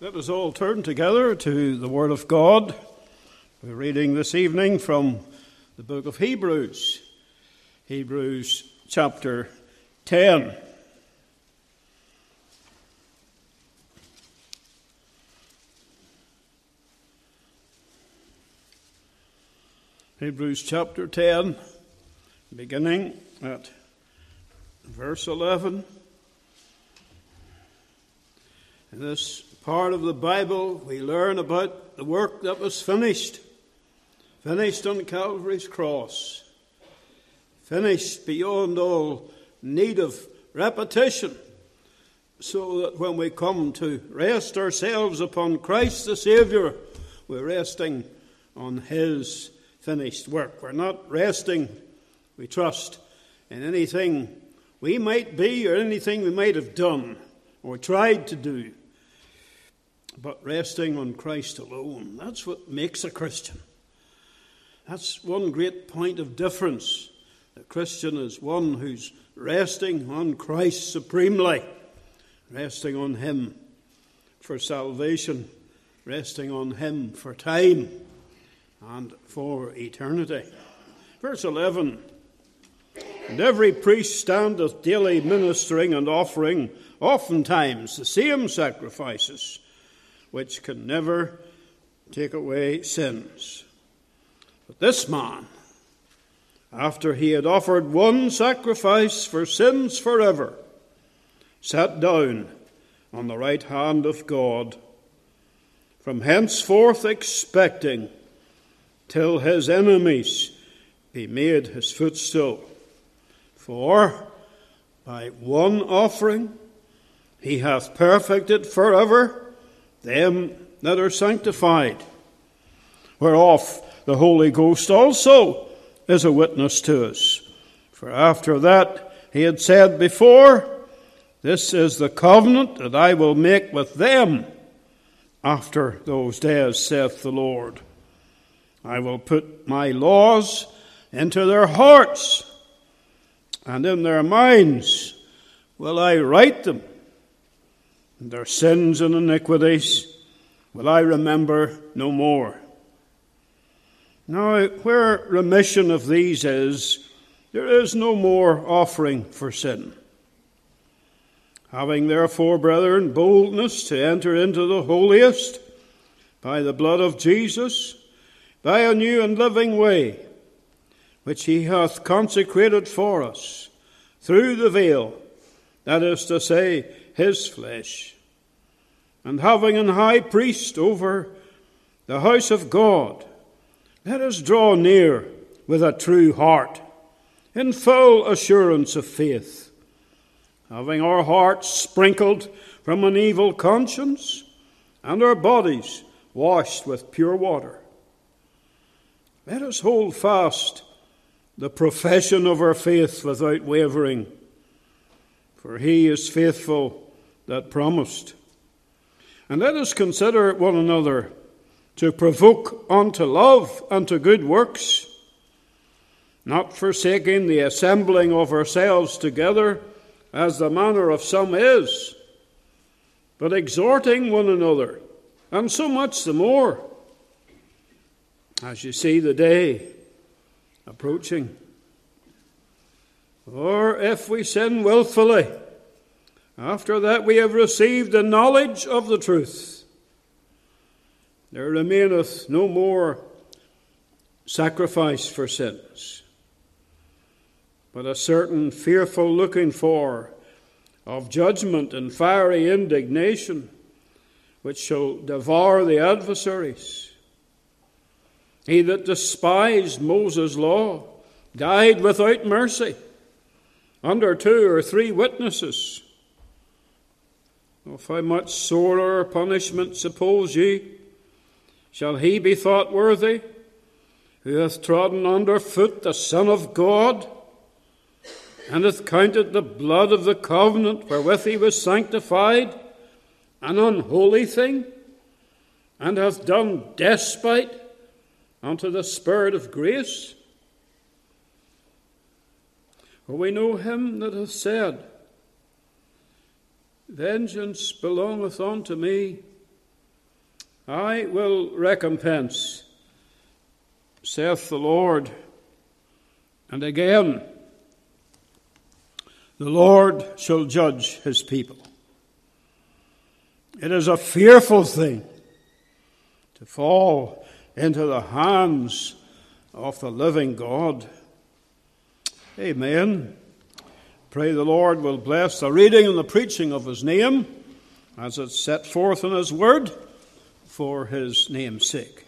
Let us all turn together to the Word of God. We're reading this evening from the book of Hebrews. Hebrews chapter 10. Hebrews chapter 10, beginning at verse 11. In this part of the Bible, we learn about the work that was finished on Calvary's cross, finished beyond all need of repetition, so that when we come to rest ourselves upon Christ the Saviour, we're resting on His finished work. We're not resting, we trust, in anything we might be or anything we might have done or tried to do, but resting on Christ alone. That's what makes a Christian. That's one great point of difference. A Christian is one who's resting on Christ supremely, resting on Him for salvation, resting on Him for time and for eternity. Verse 11, and every priest standeth daily ministering and offering oftentimes the same sacrifices, which can never take away sins. But this man, after he had offered one sacrifice for sins forever, sat down on the right hand of God, from henceforth expecting till his enemies be made his footstool. For by one offering he hath perfected forever them that are sanctified, whereof the Holy Ghost also is a witness to us. For after that he had said before, this is the covenant that I will make with them after those days, saith the Lord. I will put my laws into their hearts, and in their minds will I write them. And their sins and iniquities will I remember no more. Now, where remission of these is, there is no more offering for sin. Having therefore, brethren, boldness to enter into the holiest by the blood of Jesus, by a new and living way, which He hath consecrated for us through the veil, that is to say, His flesh, and having an high priest over the house of God, let us draw near with a true heart, in full assurance of faith, having our hearts sprinkled from an evil conscience, and our bodies washed with pure water. Let us hold fast the profession of our faith without wavering, for He is faithful that promised. And let us consider one another to provoke unto love and to good works, not forsaking the assembling of ourselves together, as the manner of some is, but exhorting one another, and so much the more, as you see the day approaching. Or if we sin wilfully, after that we have received the knowledge of the truth, there remaineth no more sacrifice for sins, but a certain fearful looking for of judgment and fiery indignation, which shall devour the adversaries. He that despised Moses' law died without mercy, under 2 or 3 witnesses. Of how much sorer punishment, suppose ye, shall he be thought worthy, who hath trodden under foot the Son of God, and hath counted the blood of the covenant wherewith he was sanctified an unholy thing, and hath done despite unto the Spirit of grace? For we know him that hath said, Vengeance belongeth unto me, I will recompense, saith the Lord. And again, the Lord shall judge his people. It is a fearful thing to fall into the hands of the living God. Amen. Pray the Lord will bless the reading and the preaching of his name as it's set forth in his word for his name's sake.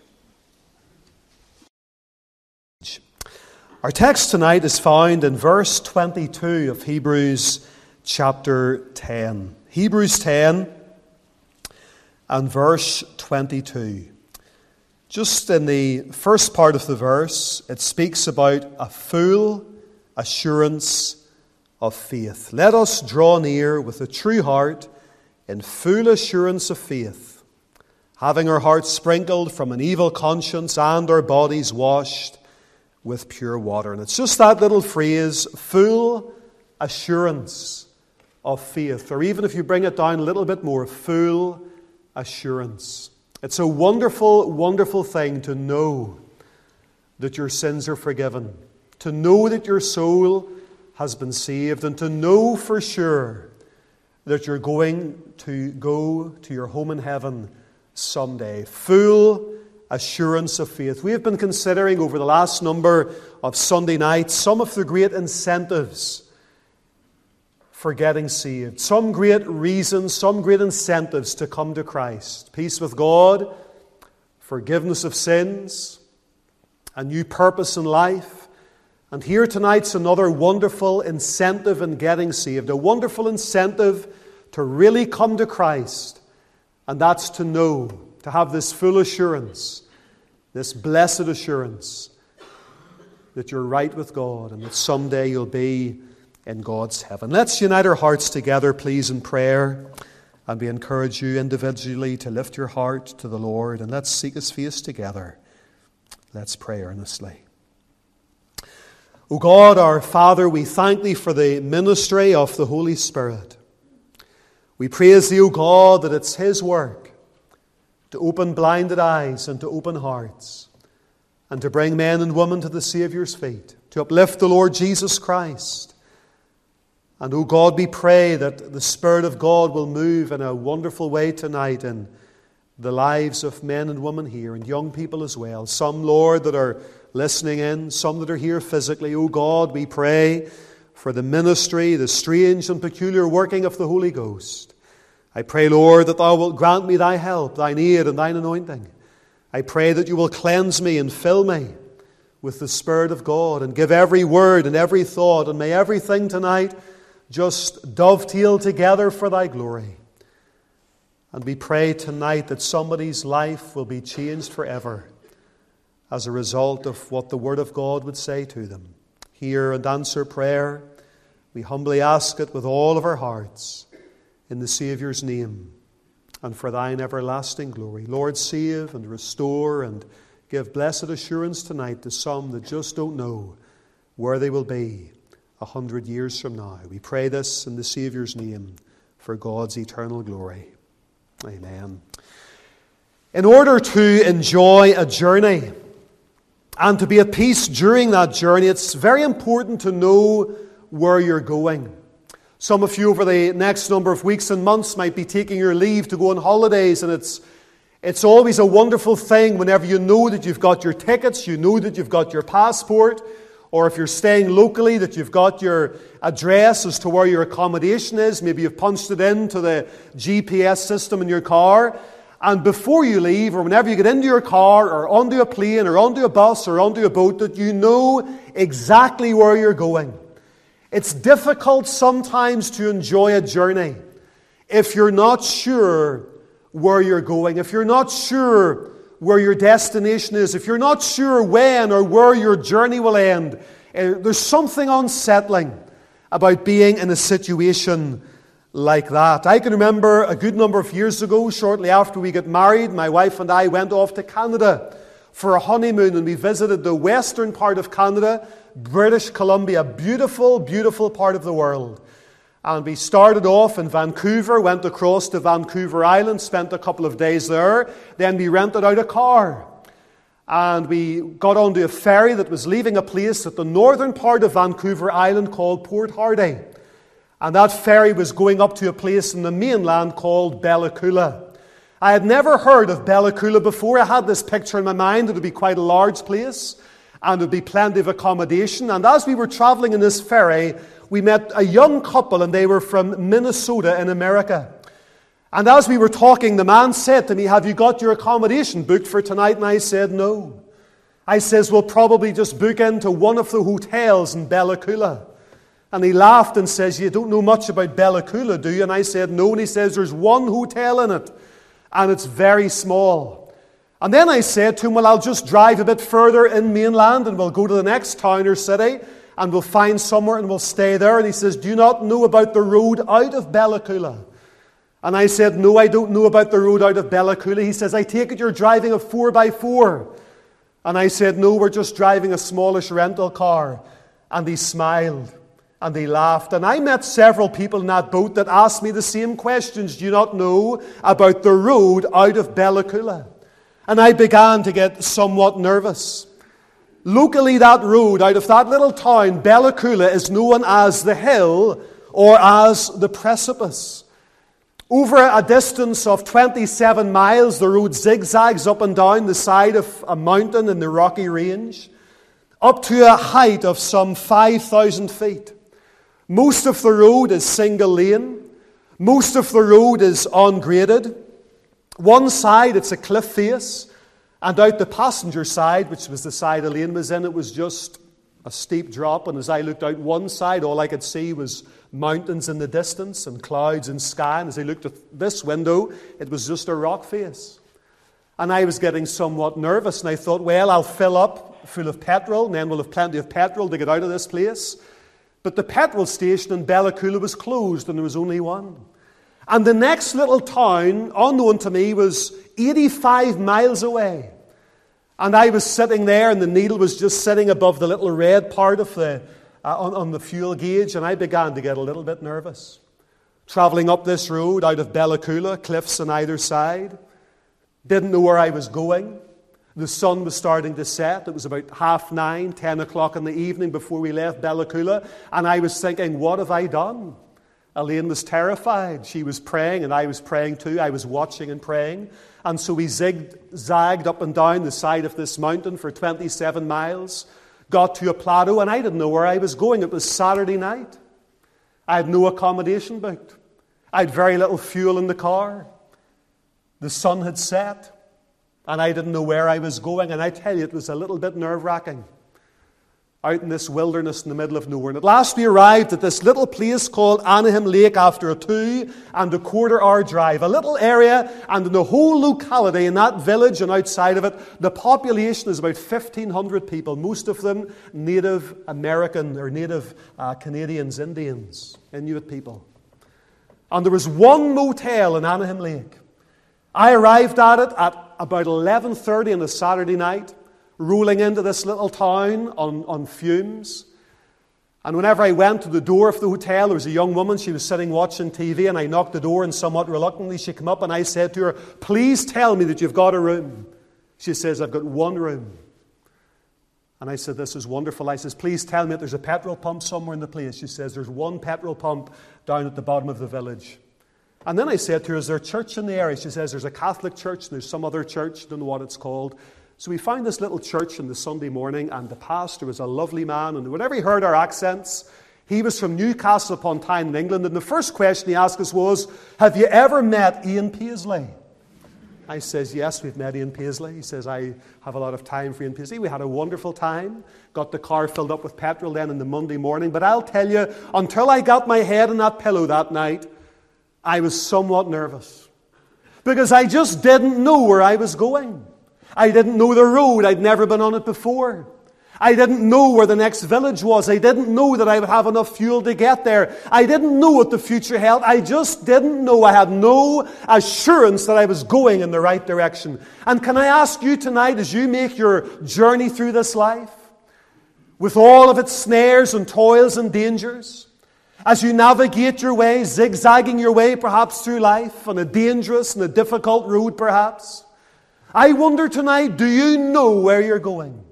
Our text tonight is found in verse 22 of Hebrews chapter 10. Hebrews 10 and verse 22. Just in the first part of the verse, it speaks about a full assurance of faith. Let us draw near with a true heart in full assurance of faith, having our hearts sprinkled from an evil conscience and our bodies washed with pure water. And it's just that little phrase, full assurance of faith. Or even if you bring it down a little bit more, full assurance. It's a wonderful, wonderful thing to know that your sins are forgiven, to know that your soul has been saved, and to know for sure that you're going to go to your home in heaven someday. Full assurance of faith. We have been considering over the last number of Sunday nights some of the great incentives for getting saved. Some great reasons, some great incentives to come to Christ. Peace with God, forgiveness of sins, a new purpose in life. And here tonight's another wonderful incentive in getting saved. A wonderful incentive to really come to Christ. And that's to know, to have this full assurance, this blessed assurance that you're right with God and that someday you'll be in God's heaven. Let's unite our hearts together, please, in prayer. And we encourage you individually to lift your heart to the Lord. And let's seek His face together. Let's pray earnestly. O God, our Father, we thank Thee for the ministry of the Holy Spirit. We praise Thee, O God, that it's His work to open blinded eyes and to open hearts, and to bring men and women to the Saviour's feet, to uplift the Lord Jesus Christ. And, O God, we pray that the Spirit of God will move in a wonderful way tonight in the lives of men and women here, and young people as well. Some, Lord, that are listening in, some that are here physically. O God, we pray for the ministry, the strange and peculiar working of the Holy Ghost. I pray, Lord, that Thou wilt grant me Thy help, Thine aid, and Thine anointing. I pray that You will cleanse me and fill me with the Spirit of God, and give every word and every thought, and may everything tonight just dovetail together for Thy glory. And we pray tonight that somebody's life will be changed forever as a result of what the Word of God would say to them. Hear and answer prayer. We humbly ask it with all of our hearts in the Saviour's name and for Thine everlasting glory. Lord, save and restore and give blessed assurance tonight to some that just don't know where they will be 100 years from now. We pray this in the Saviour's name for God's eternal glory. Amen. In order to enjoy a journey and to be at peace during that journey, it's very important to know where you're going. Some of you over the next number of weeks and months might be taking your leave to go on holidays, and it's always a wonderful thing whenever you know that you've got your tickets, you know that you've got your passport, or if you're staying locally, that you've got your address as to where your accommodation is. Maybe you've punched it into the GPS system in your car. And before you leave, or whenever you get into your car, or onto a plane, or onto a bus, or onto a boat, that you know exactly where you're going. It's difficult sometimes to enjoy a journey if you're not sure where you're going, if you're not sure where your destination is, if you're not sure when or where your journey will end. There's something unsettling about being in a situation like that. I can remember a good number of years ago, shortly after we got married, my wife and I went off to Canada for a honeymoon, and we visited the western part of Canada, British Columbia, beautiful, beautiful part of the world. And we started off in Vancouver, went across to Vancouver Island, spent a couple of days there. Then we rented out a car. And we got onto a ferry that was leaving a place at the northern part of Vancouver Island called Port Hardy. And that ferry was going up to a place in the mainland called Bella Coola. I had never heard of Bella Coola before. I had this picture in my mind. It would be quite a large place, and there would be plenty of accommodation. And as we were traveling in this ferry, we met a young couple, and they were from Minnesota in America. And as we were talking, the man said to me, "Have you got your accommodation booked for tonight?" And I said, "No." I says, "We'll probably just book into one of the hotels in Bella Coola." And he laughed and says, "You don't know much about Bella Coola, do you?" And I said, "No." And he says, "There's one hotel in it, and it's very small." And then I said to him, "Well, I'll just drive a bit further in mainland, and we'll go to the next town or city, and we'll find somewhere and we'll stay there." And he says, "Do you not know about the road out of Bella Coola?" And I said, "No, I don't know about the road out of Bella Coola." He says, "I take it you're driving a 4x4. And I said, "No, we're just driving a smallish rental car." And he smiled and he laughed. And I met several people in that boat that asked me the same questions. "Do you not know about the road out of Bella Coola?" And I began to get somewhat nervous. Locally, that road out of that little town, Bella Coola, is known as the hill or as the precipice. Over a distance of 27 miles, the road zigzags up and down the side of a mountain in the Rocky Range, up to a height of some 5,000 feet. Most of the road is single lane. Most of the road is ungraded. One side, it's a cliff face. And out the passenger side, which was the side Elaine was in, it was just a steep drop. And as I looked out one side, all I could see was mountains in the distance and clouds and sky. And as I looked at this window, it was just a rock face. And I was getting somewhat nervous. And I thought, well, I'll fill up full of petrol, and then we'll have plenty of petrol to get out of this place. But the petrol station in Bella Coola was closed, and there was only one. And the next little town, unknown to me, was 85 miles away. And I was sitting there, and the needle was just sitting above the little red part of on the fuel gauge, and I began to get a little bit nervous. Traveling up this road out of Bella Coola, cliffs on either side. Didn't know where I was going. The sun was starting to set. It was about 9:30, 10 o'clock in the evening before we left Bella Coola, and I was thinking, what have I done? Elaine was terrified. She was praying, and I was praying too. I was watching and praying. And so we zigzagged up and down the side of this mountain for 27 miles, got to a plateau, and I didn't know where I was going. It was Saturday night. I had no accommodation booked. I had very little fuel in the car. The sun had set, and I didn't know where I was going. And I tell you, it was a little bit nerve-wracking out in this wilderness in the middle of nowhere. And at last we arrived at this little place called Anaheim Lake after a 2.25-hour drive. A little area, and in the whole locality, in that village and outside of it, the population is about 1,500 people, most of them Native American or Native Canadians, Indians, Inuit people. And there was one motel in Anaheim Lake. I arrived at it at about 11:30 on a Saturday night, rolling into this little town on fumes. And whenever I went to the door of the hotel, there was a young woman. She was sitting watching TV, and I knocked the door, and somewhat reluctantly she came up, and I said to her, "Please tell me that you've got a room." She says, "I've got one room." And I said, "This is wonderful." I says, "Please tell me that there's a petrol pump somewhere in the place." She says, "There's one petrol pump down at the bottom of the village." And then I said to her, "Is there a church in the area?" She says, "There's a Catholic church, and there's some other church, don't know what it's called." So we found this little church on the Sunday morning, and the pastor was a lovely man, and whenever he heard our accents, he was from Newcastle upon Tyne in England, and the first question he asked us was, "Have you ever met Ian Paisley?" I says, "Yes, we've met Ian Paisley." He says, "I have a lot of time for Ian Paisley." We had a wonderful time, got the car filled up with petrol then on the Monday morning, but I'll tell you, until I got my head on that pillow that night, I was somewhat nervous, because I just didn't know where I was going. I didn't know the road. I'd never been on it before. I didn't know where the next village was. I didn't know that I would have enough fuel to get there. I didn't know what the future held. I just didn't know. I had no assurance that I was going in the right direction. And can I ask you tonight, as you make your journey through this life, with all of its snares and toils and dangers, As you navigate your way, zigzagging your way perhaps through life, on a dangerous and a difficult road perhaps, I wonder tonight, do you know where you're going?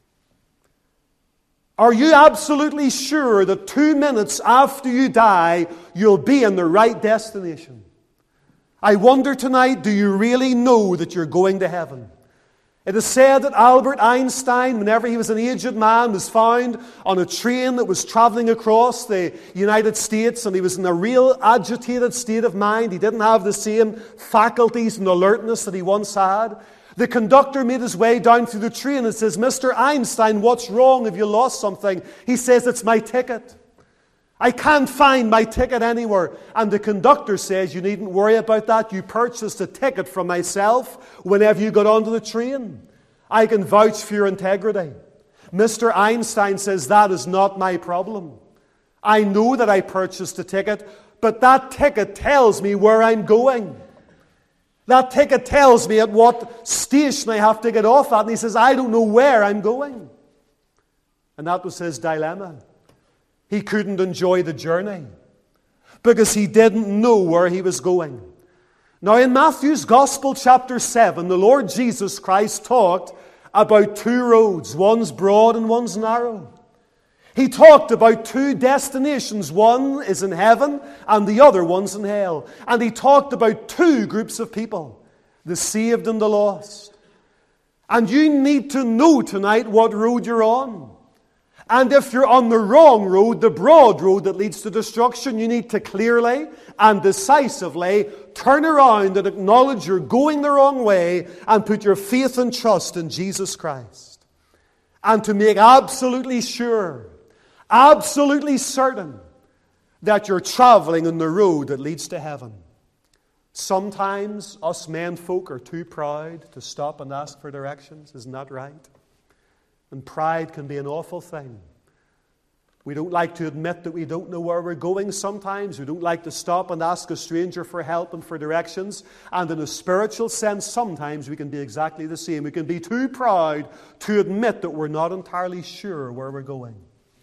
Are you absolutely sure that 2 minutes after you die, you'll be in the right destination? I wonder tonight, do you really know that you're going to heaven? It is said that Albert Einstein, whenever he was an aged man, was found on a train that was traveling across the United States, and he was in a real agitated state of mind. He didn't have the same faculties and alertness that he once had. The conductor made his way down through the train and says, "Mr. Einstein, what's wrong? Have you lost something?" He says, "It's my ticket. I can't find my ticket anywhere." And the conductor says, "You needn't worry about that. You purchased a ticket from myself whenever you got onto the train. I can vouch for your integrity." Mr. Einstein says, "That is not my problem. I know that I purchased a ticket, but that ticket tells me where I'm going. That ticket tells me at what station I have to get off at." And he says, "I don't know where I'm going." And that was his dilemma. He couldn't enjoy the journey because he didn't know where he was going. Now in Matthew's Gospel chapter 7, the Lord Jesus Christ talked about 2 roads. One's broad and one's narrow. He talked about 2 destinations. One is in heaven and the other one's in hell. And he talked about 2 groups of people, the saved and the lost. And you need to know tonight what road you're on. And if you're on the wrong road, the broad road that leads to destruction, you need to clearly and decisively turn around and acknowledge you're going the wrong way and put your faith and trust in Jesus Christ. And to make absolutely sure, absolutely certain that you're traveling on the road that leads to heaven. Sometimes us men folk are too proud to stop and ask for directions. Isn't that right? And pride can be an awful thing. We don't like to admit that we don't know where we're going sometimes. We don't like to stop and ask a stranger for help and for directions. And in a spiritual sense, sometimes we can be exactly the same. We can be too proud to admit that we're not entirely sure where we're going.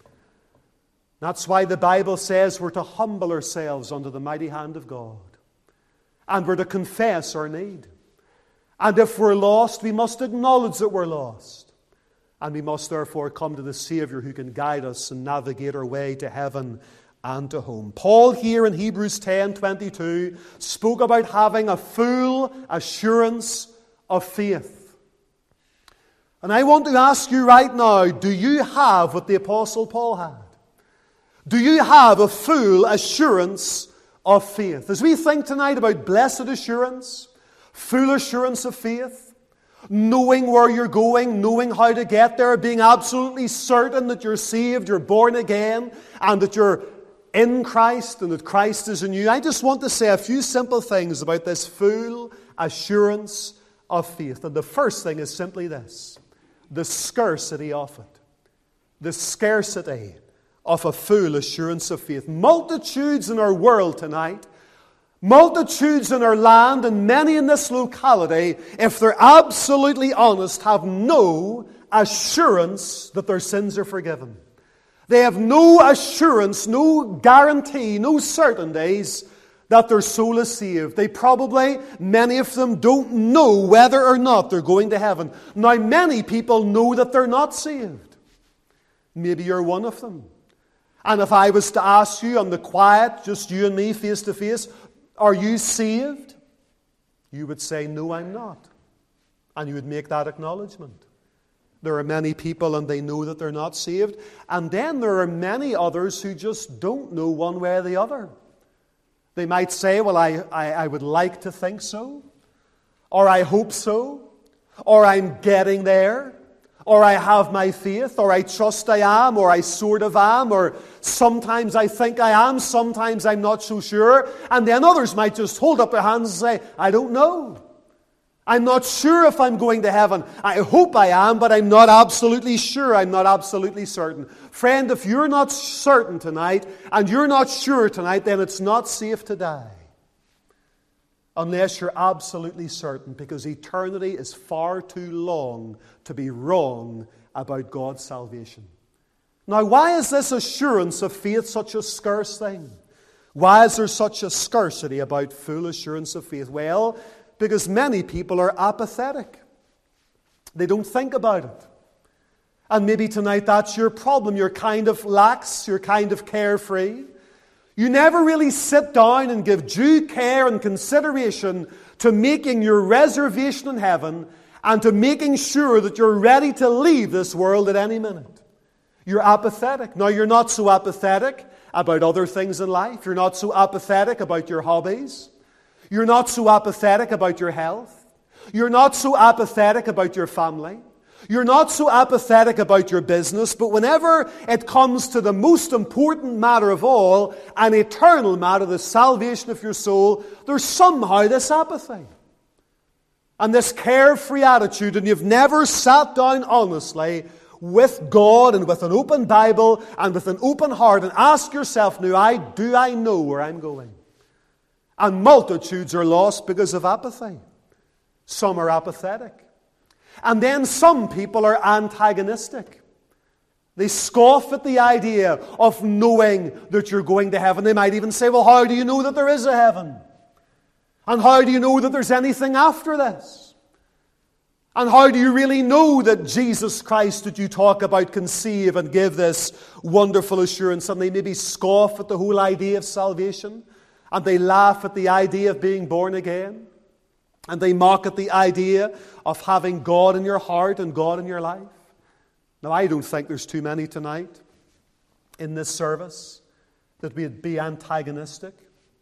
That's why the Bible says we're to humble ourselves under the mighty hand of God. And we're to confess our need. And if we're lost, we must acknowledge that we're lost. And we must therefore come to the Savior who can guide us and navigate our way to heaven and to home. Paul here in Hebrews 10:22 spoke about having a full assurance of faith. And I want to ask you right now, do you have what the Apostle Paul had? Do you have a full assurance of faith? As we think tonight about blessed assurance, full assurance of faith, knowing where you're going, knowing how to get there, being absolutely certain that you're saved, you're born again, and that you're in Christ and that Christ is in you. I just want to say a few simple things about this full assurance of faith. And the first thing is simply this: the scarcity of it. The scarcity of a full assurance of faith. Multitudes in our world tonight, multitudes in our land, and many in this locality, if they're absolutely honest, have no assurance that their sins are forgiven. They have no assurance, no guarantee, no certainties that their soul is saved. They probably, many of them, don't know whether or not they're going to heaven. Now, many people know that they're not saved. Maybe you're one of them. And if I was to ask you on the quiet, just you and me face to face, are you saved? You would say, "No, I'm not." And you would make that acknowledgement. There are many people and they know that they're not saved. And then there are many others who just don't know one way or the other. They might say, "Well, I would like to think so," or "I hope so," or "I'm getting there," or "I have my faith," or "I trust I am," or "I sort of am," or "sometimes I think I am, sometimes I'm not so sure." And then others might just hold up their hands and say, "I don't know. I'm not sure if I'm going to heaven. I hope I am, but I'm not absolutely sure. I'm not absolutely certain." Friend, if you're not certain tonight, and you're not sure tonight, then it's not safe to die. Unless you're absolutely certain, because eternity is far too long to be wrong about God's salvation. Now, why is this assurance of faith such a scarce thing? Why is there such a scarcity about full assurance of faith? Well, because many people are apathetic. They don't think about it. And maybe tonight that's your problem. You're kind of lax, you're kind of carefree. You never really sit down and give due care and consideration to making your reservation in heaven and to making sure that you're ready to leave this world at any minute. You're apathetic. Now, you're not so apathetic about other things in life. You're not so apathetic about your hobbies. You're not so apathetic about your health. You're not so apathetic about your family. You're not so apathetic about your business. But whenever it comes to the most important matter of all, an eternal matter, the salvation of your soul, there's somehow this apathy and this carefree attitude, and you've never sat down honestly with God and with an open Bible and with an open heart and ask yourself, now, do I know where I'm going? And multitudes are lost because of apathy. Some are apathetic. And then some people are antagonistic. They scoff at the idea of knowing that you're going to heaven. They might even say, well, how do you know that there is a heaven? And how do you know that there's anything after this? And how do you really know that Jesus Christ that you talk about can save and give this wonderful assurance? And they maybe scoff at the whole idea of salvation. And they laugh at the idea of being born again. And they mock at the idea of having God in your heart and God in your life. Now, I don't think there's too many tonight in this service that would be antagonistic.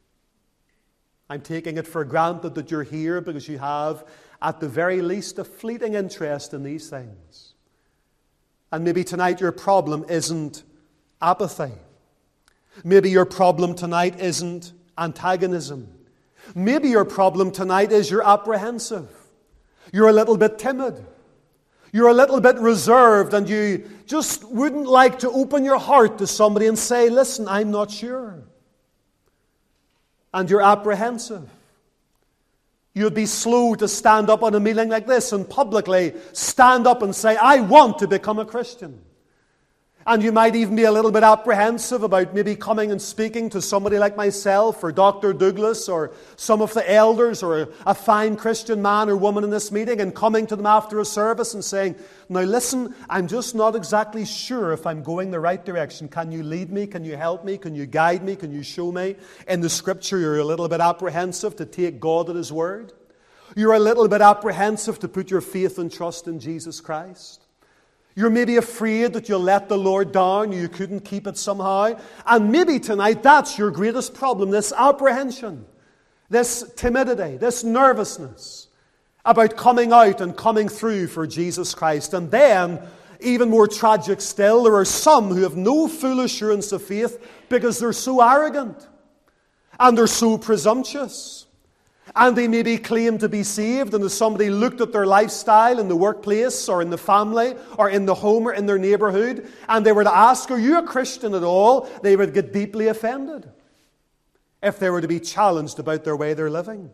I'm taking it for granted that you're here because you have, at the very least, a fleeting interest in these things. And maybe tonight your problem isn't apathy. Maybe your problem tonight isn't antagonism. Maybe your problem tonight is you're apprehensive. You're a little bit timid. You're a little bit reserved, and you just wouldn't like to open your heart to somebody and say, listen, I'm not sure. And you're apprehensive. You'd be slow to stand up on a meeting like this and publicly stand up and say, I want to become a Christian. And you might even be a little bit apprehensive about maybe coming and speaking to somebody like myself or Dr. Douglas or some of the elders or a fine Christian man or woman in this meeting and coming to them after a service and saying, now listen, I'm just not exactly sure if I'm going the right direction. Can you lead me? Can you help me? Can you guide me? Can you show me? In the Scripture, you're a little bit apprehensive to take God at His word. You're a little bit apprehensive to put your faith and trust in Jesus Christ. You're maybe afraid that you'll let the Lord down, you couldn't keep it somehow. And maybe tonight that's your greatest problem, this apprehension, this timidity, this nervousness about coming out and coming through for Jesus Christ. And then, even more tragic still, there are some who have no full assurance of faith because they're so arrogant and they're so presumptuous. And they maybe claim to be saved, and if somebody looked at their lifestyle in the workplace or in the family or in the home or in their neighborhood, and they were to ask, are you a Christian at all? They would get deeply offended if they were to be challenged about their way they're living.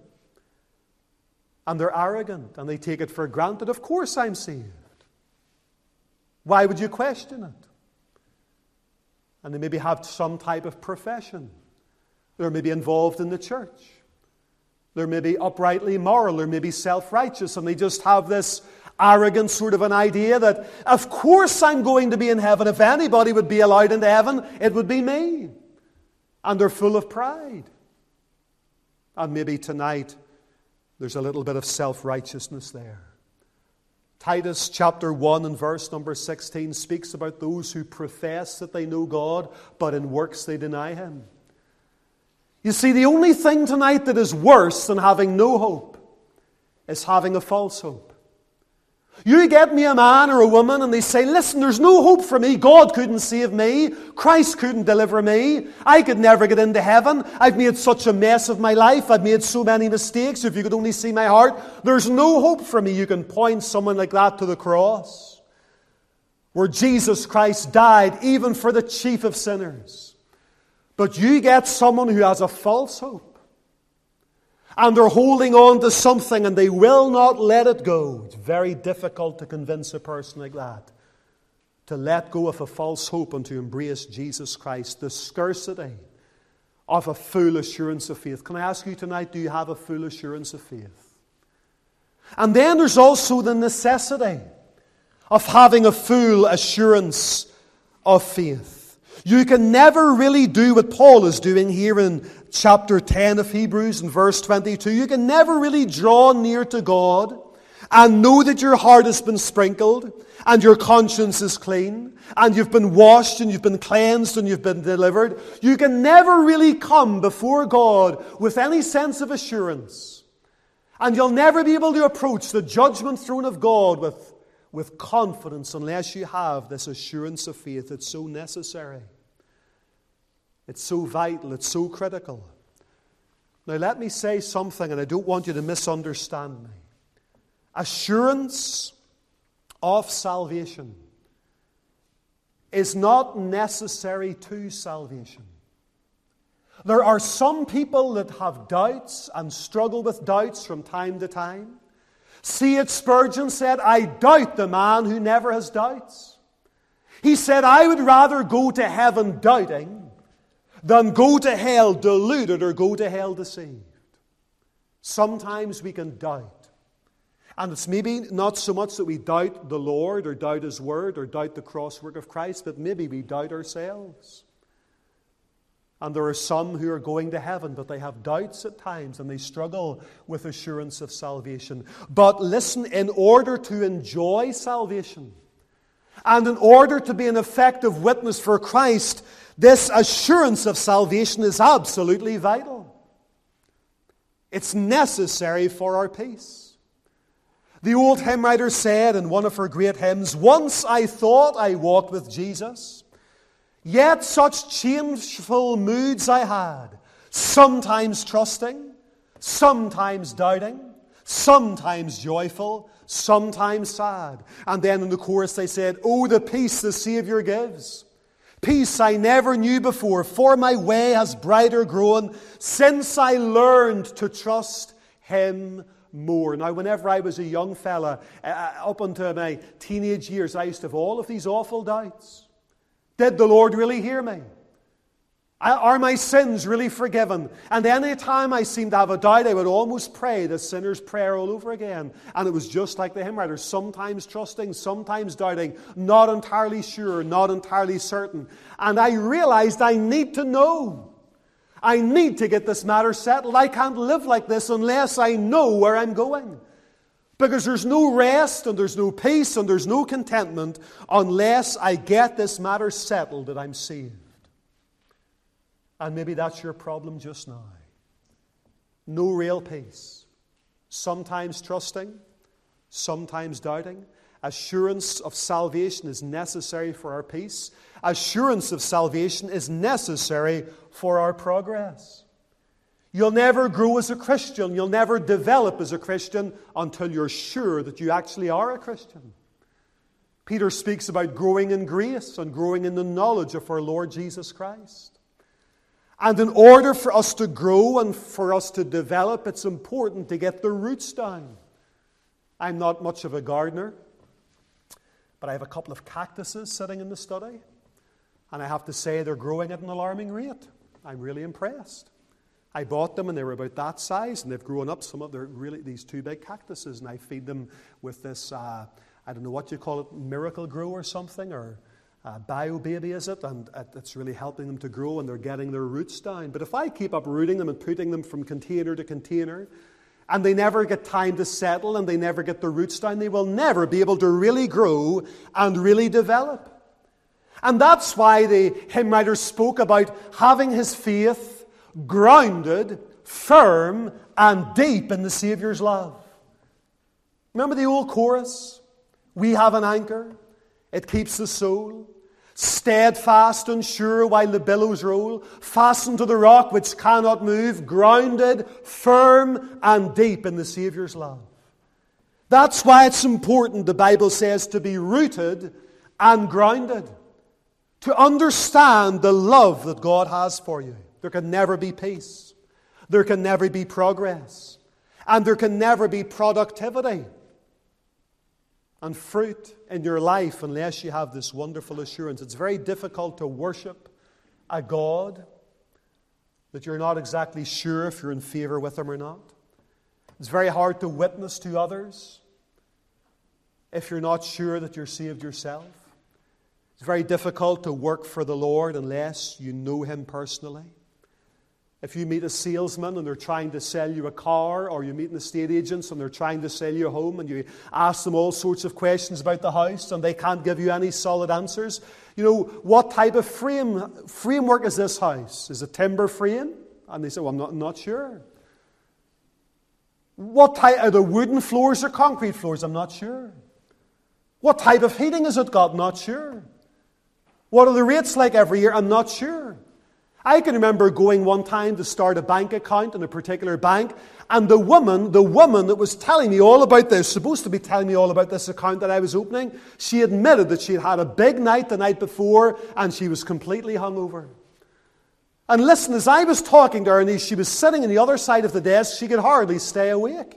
And they're arrogant, and they take it for granted. Of course I'm saved. Why would you question it? And they maybe have some type of profession. They're maybe involved in the church. They're maybe uprightly moral, or maybe self-righteous, and they just have this arrogant sort of an idea that, of course I'm going to be in heaven. If anybody would be allowed into heaven, it would be me. And they're full of pride. And maybe tonight there's a little bit of self-righteousness there. Titus chapter 1 and verse number 16 speaks about those who profess that they know God, but in works they deny Him. You see, the only thing tonight that is worse than having no hope is having a false hope. You get me a man or a woman and they say, listen, there's no hope for me. God couldn't save me. Christ couldn't deliver me. I could never get into heaven. I've made such a mess of my life. I've made so many mistakes. If you could only see my heart, there's no hope for me. You can point someone like that to the cross, where Jesus Christ died even for the chief of sinners. But you get someone who has a false hope, and they're holding on to something and they will not let it go. It's very difficult to convince a person like that to let go of a false hope and to embrace Jesus Christ, the scarcity of a full assurance of faith. Can I ask you tonight, do you have a full assurance of faith? And then there's also the necessity of having a full assurance of faith. You can never really do what Paul is doing here in chapter 10 of Hebrews and verse 22. You can never really draw near to God and know that your heart has been sprinkled and your conscience is clean and you've been washed and you've been cleansed and you've been delivered. You can never really come before God with any sense of assurance. And you'll never be able to approach the judgment throne of God with confidence unless you have this assurance of faith. It's so necessary. It's so vital. It's so critical. Now let me say something, and I don't want you to misunderstand me. Assurance of salvation is not necessary to salvation. There are some people that have doubts and struggle with doubts from time to time. C.H. Spurgeon said, "I doubt the man who never has doubts." He said, "I would rather go to heaven doubting than go to hell deluded or go to hell deceived." Sometimes we can doubt. And it's maybe not so much that we doubt the Lord or doubt His Word or doubt the cross work of Christ, but maybe we doubt ourselves. And there are some who are going to heaven, but they have doubts at times and they struggle with assurance of salvation. But listen, in order to enjoy salvation and in order to be an effective witness for Christ, this assurance of salvation is absolutely vital. It's necessary for our peace. The old hymn writer said in one of her great hymns, "Once I thought I walked with Jesus, yet such changeful moods I had, sometimes trusting, sometimes doubting, sometimes joyful, sometimes sad." And then in the chorus they said, "Oh, the peace the Saviour gives, peace I never knew before, for my way has brighter grown since I learned to trust Him more." Now, whenever I was a young fella, up until my teenage years, I used to have all of these awful doubts. Did the Lord really hear me? Are my sins really forgiven? And any time I seemed to have a doubt, I would almost pray the sinner's prayer all over again. And it was just like the hymn writer, sometimes trusting, sometimes doubting, not entirely sure, not entirely certain. And I realized I need to know. I need to get this matter settled. I can't live like this unless I know where I'm going. Because there's no rest and there's no peace and there's no contentment unless I get this matter settled that I'm saved. And maybe that's your problem just now. No real peace. Sometimes trusting, sometimes doubting. Assurance of salvation is necessary for our peace. Assurance of salvation is necessary for our progress. You'll never grow as a Christian, you'll never develop as a Christian until you're sure that you actually are a Christian. Peter speaks about growing in grace and growing in the knowledge of our Lord Jesus Christ. And in order for us to grow and for us to develop, it's important to get the roots down. I'm not much of a gardener, but I have a couple of cactuses sitting in the study. And I have to say they're growing at an alarming rate. I'm really impressed. I bought them and they were about that size and they've grown up. Some of them are really these two big cactuses, and I feed them with this, I don't know what you call it, Miracle Grow or something, or Bio Baby is it? And it's really helping them to grow and they're getting their roots down. But if I keep uprooting them and putting them from container to container, and they never get time to settle and they never get the roots down, they will never be able to really grow and really develop. And that's why the hymn writer spoke about having his faith grounded, firm, and deep in the Saviour's love. Remember the old chorus? We have an anchor, it keeps the soul steadfast and sure while the billows roll, fastened to the rock which cannot move, grounded, firm, and deep in the Saviour's love. That's why it's important, the Bible says, to be rooted and grounded, to understand the love that God has for you. There can never be peace. There can never be progress. And there can never be productivity and fruit in your life unless you have this wonderful assurance. It's very difficult to worship a God that you're not exactly sure if you're in favor with Him or not. It's very hard to witness to others if you're not sure that you're saved yourself. It's very difficult to work for the Lord unless you know Him personally. If you meet a salesman and they're trying to sell you a car, or you meet an estate agent and they're trying to sell you a home, and you ask them all sorts of questions about the house and they can't give you any solid answers, what type of framework is this house? Is it timber frame? And they say, well, I'm not sure. What type, are there wooden floors or concrete floors? I'm not sure. What type of heating has it got? Not sure. What are the rates like every year? I'm not sure. I can remember going one time to start a bank account in a particular bank, and the woman that was telling me all about this, supposed to be telling me all about this account that I was opening, she admitted that she had had a big night the night before and she was completely hungover. And listen, as I was talking to her and she was sitting on the other side of the desk, she could hardly stay awake.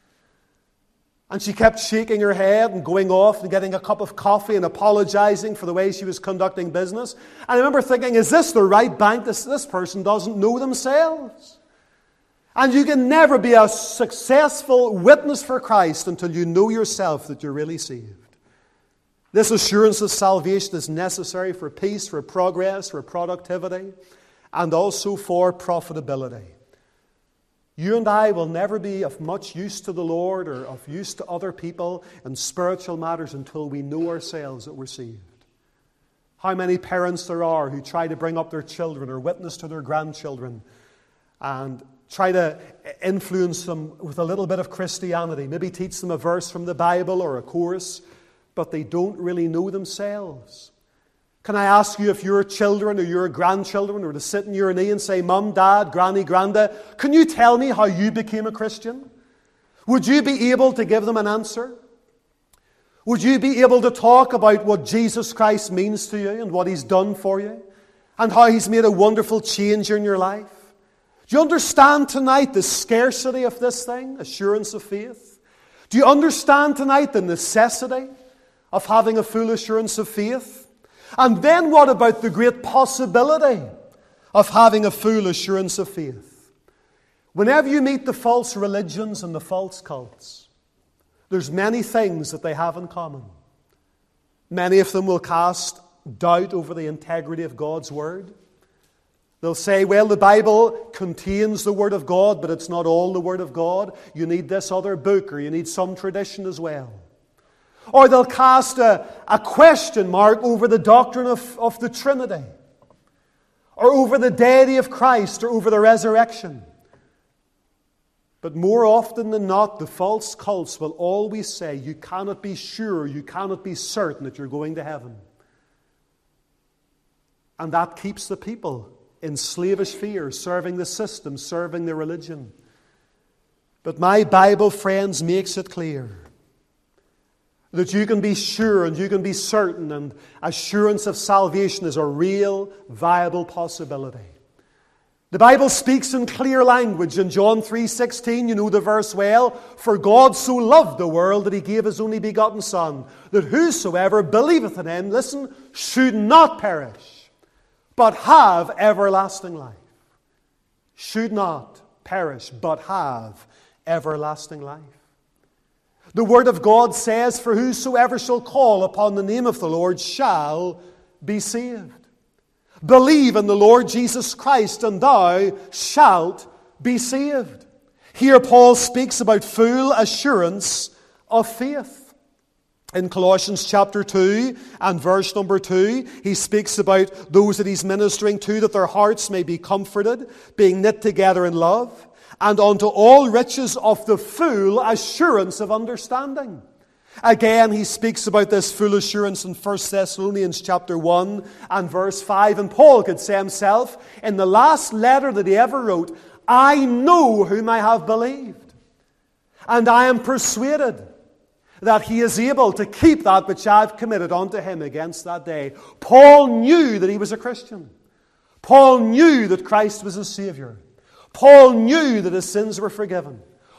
And she kept shaking her head and going off and getting a cup of coffee and apologizing for the way she was conducting business. And I remember thinking, is this the right bank? This person doesn't know themselves. And you can never be a successful witness for Christ until you know yourself that you're really saved. This assurance of salvation is necessary for peace, for progress, for productivity, and also for profitability. You and I will never be of much use to the Lord or of use to other people in spiritual matters until we know ourselves that we're saved. How many parents there are who try to bring up their children or witness to their grandchildren and try to influence them with a little bit of Christianity, maybe teach them a verse from the Bible or a chorus, but they don't really know themselves. Can I ask you, if your children or your grandchildren were to sit in your knee and say, Mum, Dad, Granny, Granda, can you tell me how you became a Christian? Would you be able to give them an answer? Would you be able to talk about what Jesus Christ means to you and what He's done for you and how He's made a wonderful change in your life? Do you understand tonight the scarcity of this thing, assurance of faith? Do you understand tonight the necessity of having a full assurance of faith? And then what about the great possibility of having a full assurance of faith? Whenever you meet the false religions and the false cults, there's many things that they have in common. Many of them will cast doubt over the integrity of God's Word. They'll say, well, the Bible contains the Word of God, but it's not all the Word of God. You need this other book, or you need some tradition as well. Or they'll cast a question mark over the doctrine of the Trinity, or over the deity of Christ, or over the resurrection. But more often than not, the false cults will always say, you cannot be sure, you cannot be certain that you're going to heaven. And that keeps the people in slavish fear, serving the system, serving the religion. But my Bible, friends, makes it clear that you can be sure and you can be certain, and assurance of salvation is a real, viable possibility. The Bible speaks in clear language in John 3:16, you know the verse well. For God so loved the world that He gave His only begotten Son, that whosoever believeth in Him, listen, should not perish, but have everlasting life. Should not perish, but have everlasting life. The Word of God says, for whosoever shall call upon the name of the Lord shall be saved. Believe in the Lord Jesus Christ and thou shalt be saved. Here Paul speaks about full assurance of faith. In Colossians chapter 2 and verse number 2, he speaks about those that he's ministering to, that their hearts may be comforted, being knit together in love, and unto all riches of the full assurance of understanding. Again, he speaks about this full assurance in 1 Thessalonians chapter 1 and verse 5. And Paul could say himself, in the last letter that he ever wrote, I know whom I have believed, and I am persuaded that he is able to keep that which I have committed unto him against that day. Paul knew that he was a Christian. Paul knew that Christ was his Savior. Paul knew that his sins were forgiven.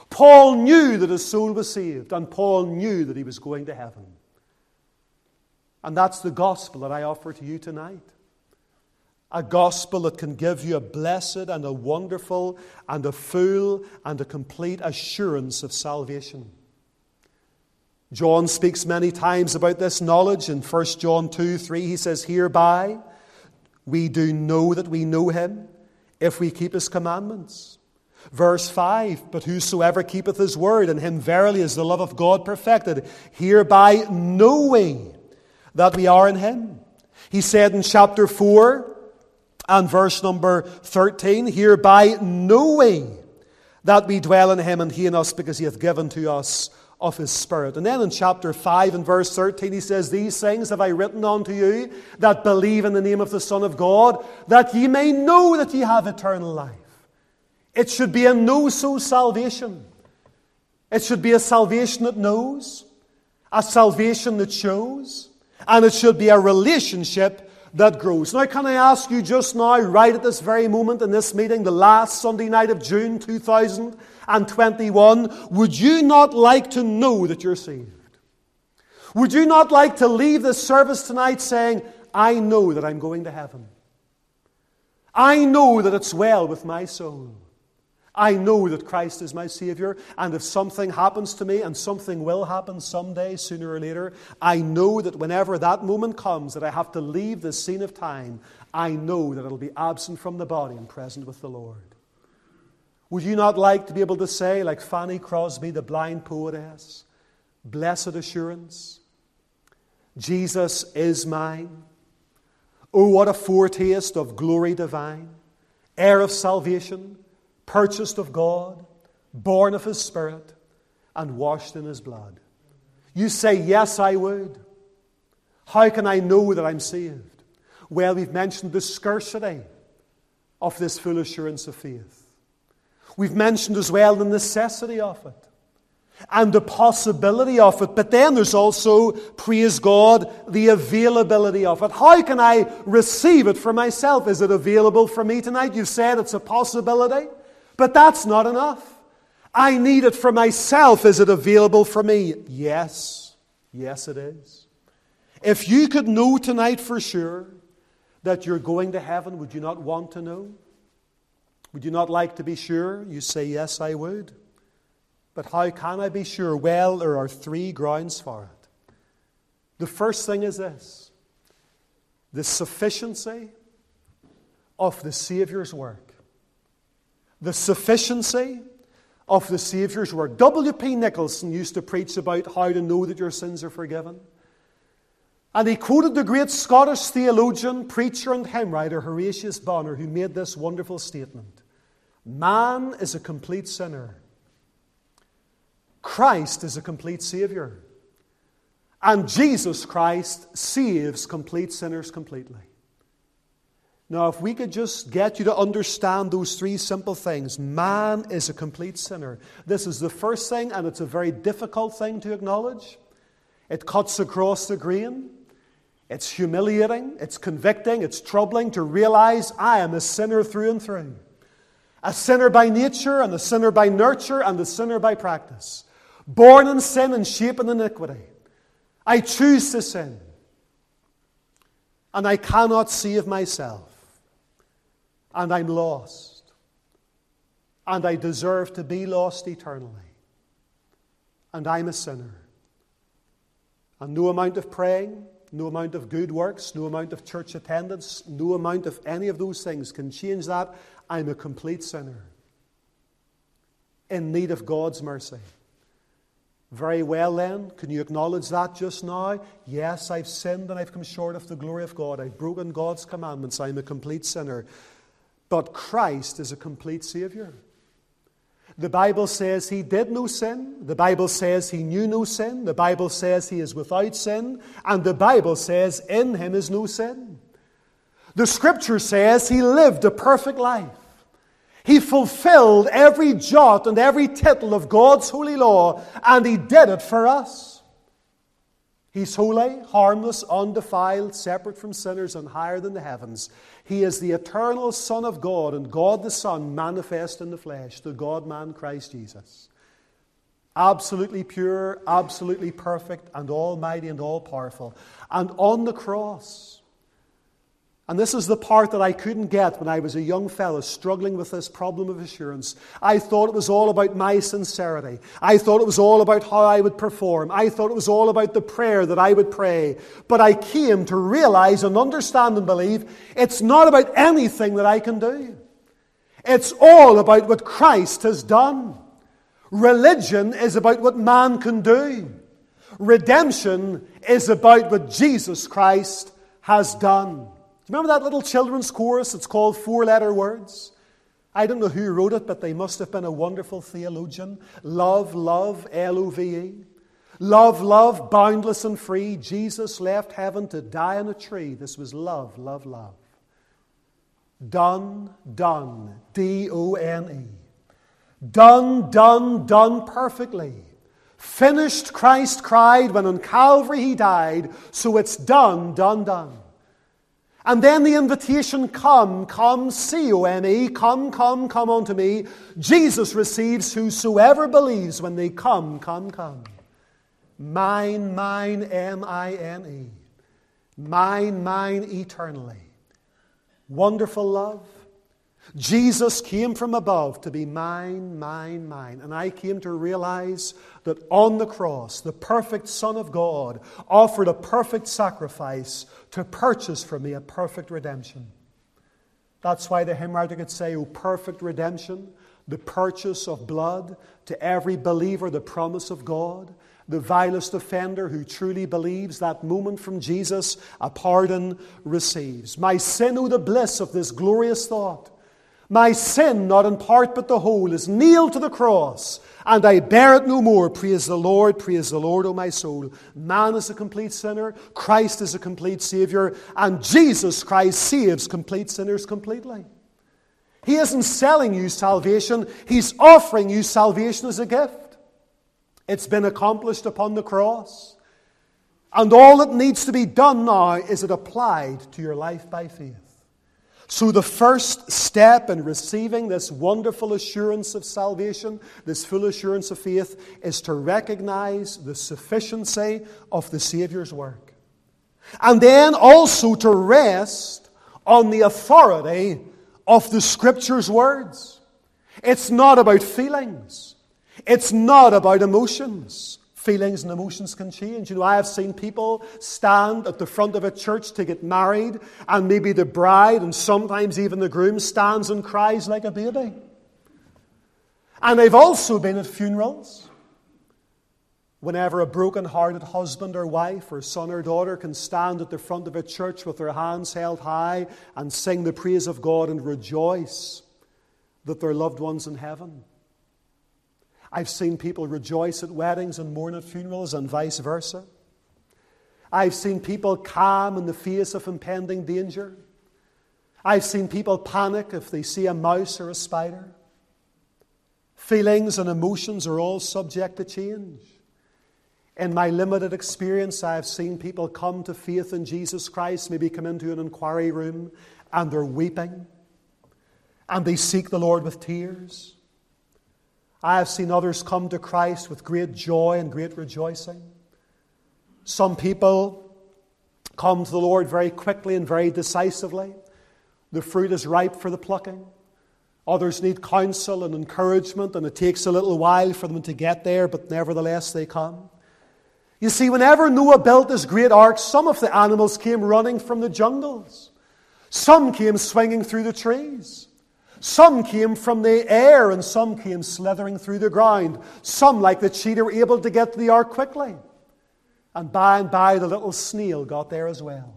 Paul knew that his soul was saved, and Paul knew that he was going to heaven. And that's the gospel that I offer to you tonight. A gospel that can give you a blessed and a wonderful and a full and a complete assurance of salvation. John speaks many times about this knowledge. In 1 John 2:3, he says, "Hereby we do know that we know him, if we keep his commandments." Verse 5, "But whosoever keepeth his word, in him verily is the love of God perfected. Hereby know we that we are in him." He said in chapter 4 and verse number 13, "Hereby know we that we dwell in him, and he in us, because he hath given to us of his Spirit." And then in chapter 5 and verse 13, he says, "These things have I written unto you that believe in the name of the Son of God, that ye may know that ye have eternal life." It should be a know-so salvation. It should be a salvation that knows, a salvation that shows, and it should be a relationship that grows. Now, can I ask you just now, right at this very moment in this meeting, the last Sunday night of June 2021, would you not like to know that you're saved? Would you not like to leave this service tonight saying, "I know that I'm going to heaven. I know that it's well with my soul. I know that Christ is my Savior, and if something happens to me, and something will happen someday, sooner or later, I know that whenever that moment comes that I have to leave this scene of time, I know that it'll be absent from the body and present with the Lord." Would you not like to be able to say, like Fanny Crosby, the blind poetess, "Blessed assurance, Jesus is mine. Oh, what a foretaste of glory divine, heir of salvation, purchased of God, born of his Spirit, and washed in his blood." You say, "Yes, I would." How can I know that I'm saved? Well, we've mentioned the scarcity of this full assurance of faith. We've mentioned as well the necessity of it and the possibility of it. But then there's also, praise God, the availability of it. How can I receive it for myself? Is it available for me tonight? You've said it's a possibility. But that's not enough. I need it for myself. Is it available for me? Yes. Yes, it is. If you could know tonight for sure that you're going to heaven, would you not want to know? Would you not like to be sure? You say, "Yes, I would." But how can I be sure? Well, there are three grounds for it. The first thing is this: the sufficiency of the Saviour's work. The sufficiency of the Saviour's work. W.P. Nicholson used to preach about how to know that your sins are forgiven. And he quoted the great Scottish theologian, preacher, and hymn writer Horatius Bonar, who made this wonderful statement: "Man is a complete sinner. Christ is a complete Saviour. And Jesus Christ saves complete sinners completely." Now, if we could just get you to understand those three simple things. Man is a complete sinner. This is the first thing, and it's a very difficult thing to acknowledge. It cuts across the grain. It's humiliating. It's convicting. It's troubling to realize I am a sinner through and through. A sinner by nature, and a sinner by nurture, and a sinner by practice. Born in sin and shaped in iniquity. I choose to sin. And I cannot save myself. And I'm lost. And I deserve to be lost eternally. And I'm a sinner. And no amount of praying, no amount of good works, no amount of church attendance, no amount of any of those things can change that. I'm a complete sinner. In need of God's mercy. Very well then, can you acknowledge that just now? Yes, I've sinned and I've come short of the glory of God. I've broken God's commandments. I'm a complete sinner. But Christ is a complete Savior. The Bible says He did no sin. The Bible says He knew no sin. The Bible says He is without sin. And the Bible says in Him is no sin. The Scripture says He lived a perfect life. He fulfilled every jot and every tittle of God's holy law, and He did it for us. He's holy, harmless, undefiled, separate from sinners, and higher than the heavens. He is the eternal Son of God, and God the Son manifest in the flesh, the God-man Christ Jesus. absolutely pure, absolutely perfect, and almighty and all-powerful. And on the cross, and this is the part that I couldn't get when I was a young fellow struggling with this problem of assurance. I thought it was all about my sincerity. I thought it was all about how I would perform. I thought it was all about the prayer that I would pray. But I came to realize and understand and believe it's not about anything that I can do. It's all about what Christ has done. Religion is about what man can do. Redemption is about what Jesus Christ has done. Remember that little children's chorus? It's called Four-Letter Words. I don't know who wrote it, but they must have been a wonderful theologian. Love, love, L-O-V-E. Love, love, boundless and free. Jesus left heaven to die on a tree. This was love, love, love. Done, done, D-O-N-E. Done, done, done perfectly. Finished, Christ cried when on Calvary He died. So it's done, done, done. And then the invitation, come, come, C-O-M-E, come, come, come unto me. Jesus receives whosoever believes when they come, come, come. Mine, mine, M-I-N-E. Mine, mine, eternally. Wonderful love. Jesus came from above to be mine, mine, mine. And I came to realize that on the cross, the perfect Son of God offered a perfect sacrifice to purchase for me a perfect redemption. That's why the hymn writer could say, "O perfect redemption, the purchase of blood, to every believer the promise of God, the vilest offender who truly believes, that moment from Jesus a pardon receives. My sin, oh the bliss of this glorious thought, my sin, not in part but the whole, is nailed to the cross, and I bear it no more. Praise the Lord, O my soul." Man is a complete sinner, Christ is a complete Savior, and Jesus Christ saves complete sinners completely. He isn't selling you salvation, He's offering you salvation as a gift. It's been accomplished upon the cross, and all that needs to be done now is it applied to your life by faith. So the first step in receiving this wonderful assurance of salvation, this full assurance of faith, is to recognize the sufficiency of the Saviour's work. And then also to rest on the authority of the Scripture's words. It's not about feelings. It's not about emotions. Feelings and emotions can change. You know, I have seen people stand at the front of a church to get married, and maybe the bride and sometimes even the groom stands and cries like a baby. And I've also been at funerals. Whenever a broken-hearted husband or wife or son or daughter can stand at the front of a church with their hands held high and sing the praise of God and rejoice that their loved one's in heaven. I've seen people rejoice at weddings and mourn at funerals and vice versa. I've seen people calm in the face of impending danger. I've seen people panic if they see a mouse or a spider. Feelings and emotions are all subject to change. In my limited experience, I have seen people come to faith in Jesus Christ, maybe come into an inquiry room and they're weeping and they seek the Lord with tears. I have seen others come to Christ with great joy and great rejoicing. Some people come to the Lord very quickly and very decisively. The fruit is ripe for the plucking. Others need counsel and encouragement, and it takes a little while for them to get there, but nevertheless they come. You see, whenever Noah built his great ark, some of the animals came running from the jungles. Some came swinging through the trees. Some came from the air, and some came slithering through the ground. Some, like the cheetah, were able to get to the ark quickly. And by, the little snail got there as well.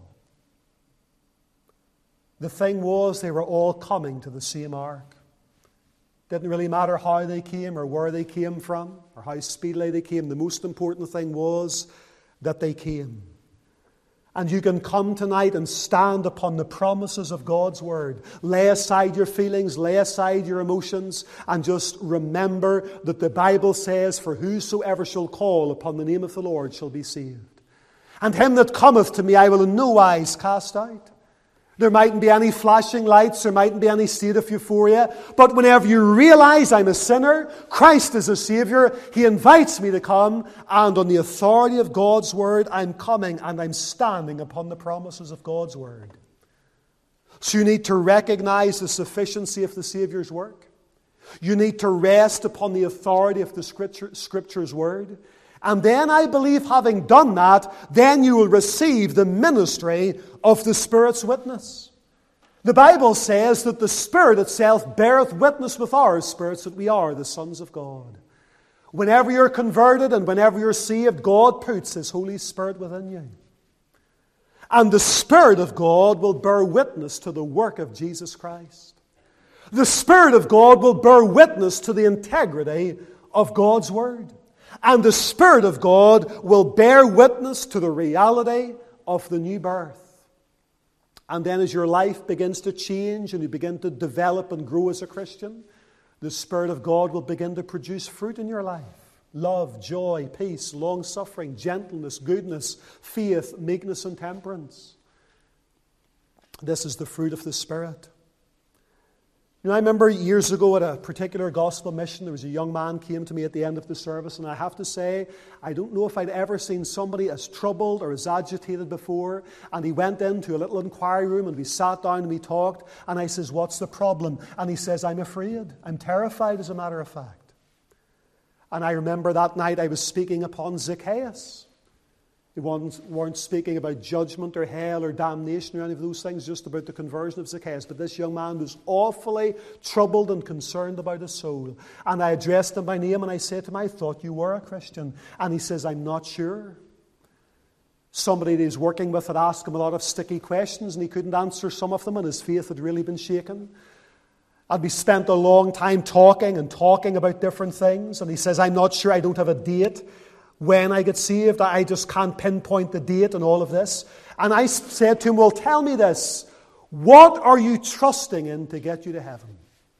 The thing was, they were all coming to the same ark. Didn't really matter how they came or where they came from or how speedily they came. The most important thing was that they came. And you can come tonight and stand upon the promises of God's Word. Lay aside your feelings, lay aside your emotions, and just remember that the Bible says, "For whosoever shall call upon the name of the Lord shall be saved. And him that cometh to me I will in no wise cast out." There mightn't be any flashing lights, there mightn't be any state of euphoria, but whenever you realize I'm a sinner, Christ is a Saviour, He invites me to come, and on the authority of God's Word, I'm coming and I'm standing upon the promises of God's Word. So you need to recognize the sufficiency of the Saviour's work. You need to rest upon the authority of the Scripture's Word. And then I believe, having done that, then you will receive the ministry of the Spirit's witness. The Bible says that the Spirit itself beareth witness with our spirits that we are the sons of God. Whenever you're converted and whenever you're saved, God puts His Holy Spirit within you. And the Spirit of God will bear witness to the work of Jesus Christ. The Spirit of God will bear witness to the integrity of God's Word. And the Spirit of God will bear witness to the reality of the new birth. And then as your life begins to change and you begin to develop and grow as a Christian, the Spirit of God will begin to produce fruit in your life. Love, joy, peace, long-suffering, gentleness, goodness, faith, meekness, and temperance. This is the fruit of the Spirit. You know, I remember years ago at a particular gospel mission, there was a young man came to me at the end of the service, and I have to say, I don't know if I'd ever seen somebody as troubled or as agitated before. And he went into a little inquiry room, and we sat down and we talked, and I says, "What's the problem?" And he says, "I'm afraid. I'm terrified, as a matter of fact." And I remember that night I was speaking upon Zacchaeus. We weren't speaking about judgment or hell or damnation or any of those things, just about the conversion of Zacchaeus. But this young man was awfully troubled and concerned about his soul. And I addressed him by name and I said to him, "I thought you were a Christian." And he says, "I'm not sure." Somebody that he's working with had asked him a lot of sticky questions and he couldn't answer some of them, and his faith had really been shaken. And we spent a long time talking about different things. And he says, "I'm not sure, I don't have a date when I get saved. I just can't pinpoint the date and all of this." And I said to him, "Well, tell me this. What are you trusting in to get you to heaven?"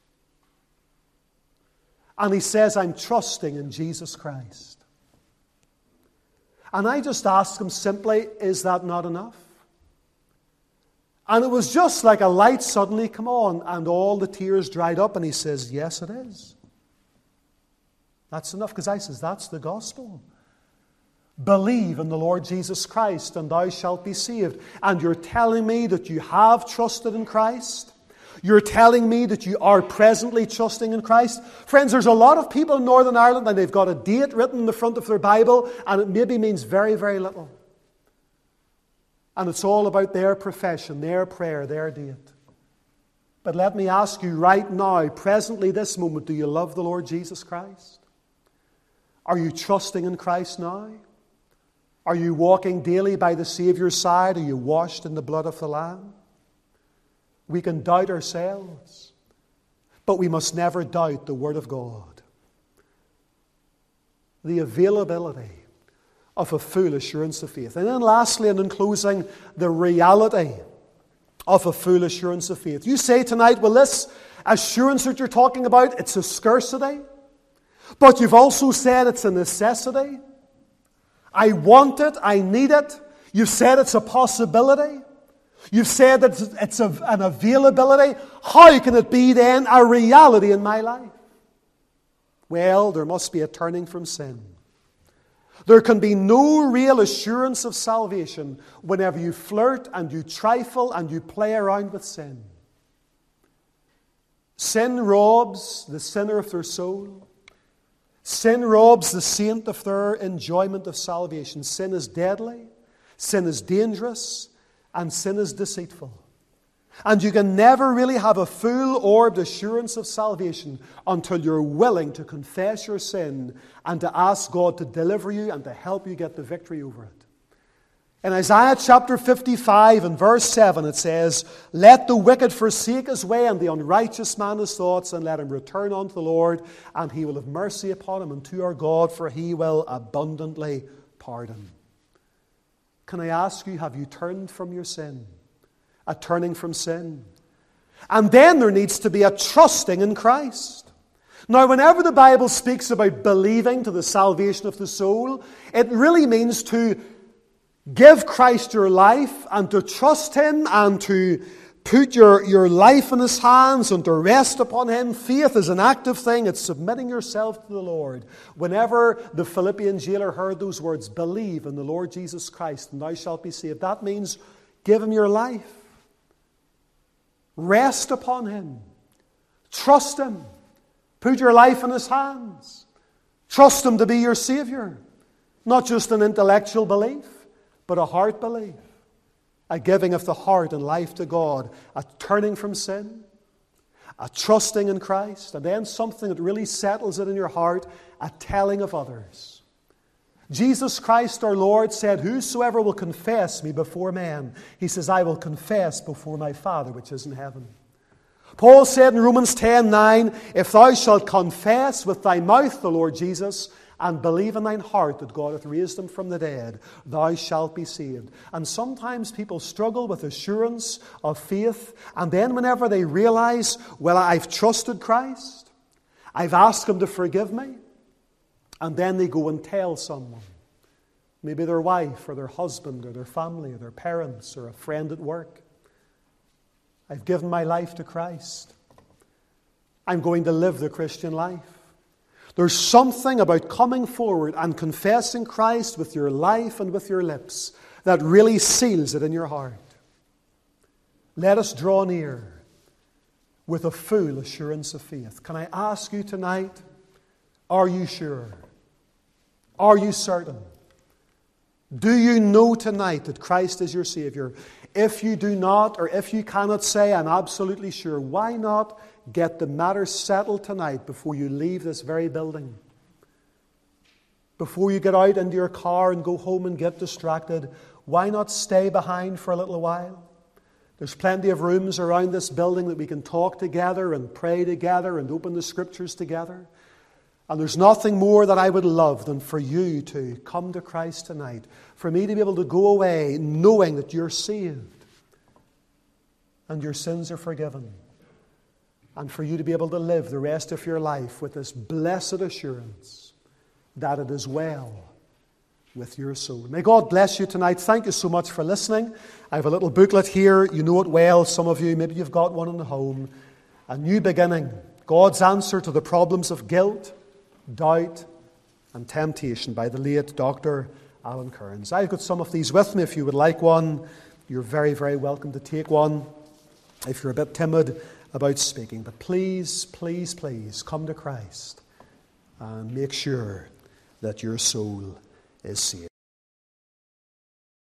And he says, "I'm trusting in Jesus Christ." And I just asked him simply, "Is that not enough?" And it was just like a light suddenly come on and all the tears dried up. And he says, "Yes, it is. That's enough." Because I says, "That's the gospel. Believe in the Lord Jesus Christ and thou shalt be saved." And you're telling me that you have trusted in Christ? You're telling me that you are presently trusting in Christ? Friends, there's a lot of people in Northern Ireland and they've got a date written in the front of their Bible and it maybe means very, very little. And it's all about their profession, their prayer, their date. But let me ask you right now, presently this moment, do you love the Lord Jesus Christ? Are you trusting in Christ now? Are you walking daily by the Saviour's side? Are you washed in the blood of the Lamb? We can doubt ourselves, but we must never doubt the Word of God. The availability of a full assurance of faith. And then lastly, and in closing, the reality of a full assurance of faith. You say tonight, well, this assurance that you're talking about, it's a scarcity, but you've also said it's a necessity. I want it, I need it. You've said it's a possibility. You've said that it's an availability. How can it be then a reality in my life? Well, there must be a turning from sin. There can be no real assurance of salvation whenever you flirt and you trifle and you play around with sin. Sin robs the sinner of their soul. Sin robs the saint of their enjoyment of salvation. Sin is deadly, sin is dangerous, and sin is deceitful. And you can never really have a full-orbed assurance of salvation until you're willing to confess your sin and to ask God to deliver you and to help you get the victory over it. In Isaiah chapter 55 and verse 7 it says, "Let the wicked forsake his way and the unrighteous man his thoughts, and let him return unto the Lord, and he will have mercy upon him, and to our God, for he will abundantly pardon." Can I ask you, have you turned from your sin? A turning from sin. And then there needs to be a trusting in Christ. Now, whenever the Bible speaks about believing to the salvation of the soul, it really means to give Christ your life and to trust Him and to put your life in His hands and to rest upon Him. Faith is an active thing. It's submitting yourself to the Lord. Whenever the Philippian jailer heard those words, believe in the Lord Jesus Christ and thou shalt be saved, that means give Him your life. Rest upon Him. Trust Him. Put your life in His hands. Trust Him to be your Savior. Not just an intellectual belief, but a heart belief. A giving of the heart and life to God, a turning from sin, a trusting in Christ, and then something that really settles it in your heart, a telling of others. Jesus Christ our Lord said, whosoever will confess me before men, He says, I will confess before my Father which is in heaven. Paul said in Romans 10:9, if thou shalt confess with thy mouth the Lord Jesus, and believe in thine heart that God hath raised Him from the dead, thou shalt be saved. And sometimes people struggle with assurance of faith, and then whenever they realize, well, I've trusted Christ, I've asked Him to forgive me, and then they go and tell someone, maybe their wife or their husband or their family or their parents or a friend at work, I've given my life to Christ. I'm going to live the Christian life. There's something about coming forward and confessing Christ with your life and with your lips that really seals it in your heart. Let us draw near with a full assurance of faith. Can I ask you tonight, are you sure? Are you certain? Do you know tonight that Christ is your Savior? If you do not, or if you cannot say, I'm absolutely sure, why not get the matter settled tonight before you leave this very building? Before you get out into your car and go home and get distracted, why not stay behind for a little while? There's plenty of rooms around this building that we can talk together and pray together and open the Scriptures together. And there's nothing more that I would love than for you to come to Christ tonight. For me to be able to go away knowing that you're saved and your sins are forgiven. And for you to be able to live the rest of your life with this blessed assurance that it is well with your soul. May God bless you tonight. Thank you so much for listening. I have a little booklet here. You know it well. Some of you, maybe you've got one in the home. A new beginning. God's answer to the problems of guilt, doubt, and temptation by the late Dr. Alan Kearns. I've got some of these with me. If you would like one, you're very, very welcome to take one. If you're a bit timid about speaking. But please, please, please come to Christ and make sure that your soul is saved.